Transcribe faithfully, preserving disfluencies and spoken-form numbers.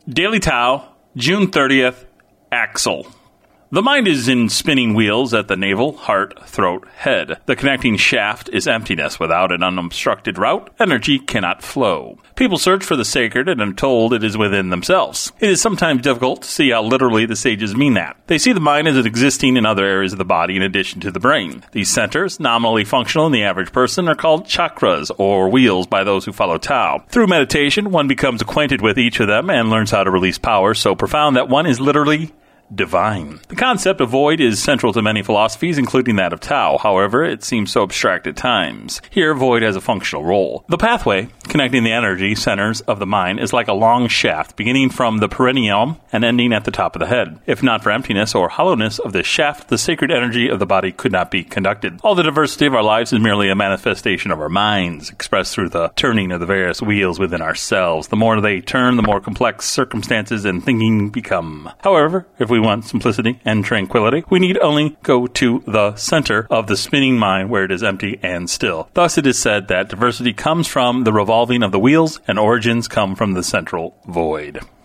Daily Tao, June thirtieth, Axle. The mind is in spinning wheels at the navel, heart, throat, head. The connecting shaft is emptiness. Without an unobstructed route, energy cannot flow. People search for the sacred and are told it is within themselves. It is sometimes difficult to see how literally the sages mean that. They see the mind as existing in other areas of the body in addition to the brain. These centers, nominally functional in the average person, are called chakras, or wheels, by those who follow Tao. Through meditation, one becomes acquainted with each of them and learns how to release power so profound that one is literally divine. The concept of void is central to many philosophies, including that of Tao. However, it seems so abstract at times. Here, void has a functional role. The pathway connecting the energy centers of the mind is like a long shaft, beginning from the perineum and ending at the top of the head. If not for emptiness or hollowness of this shaft, the sacred energy of the body could not be conducted. All the diversity of our lives is merely a manifestation of our minds, expressed through the turning of the various wheels within ourselves. The more they turn, the more complex circumstances and thinking become. However, if we We want simplicity and tranquility, we need only go to the center of the spinning mind where it is empty and still. Thus it is said that diversity comes from the revolving of the wheels and origins come from the central void.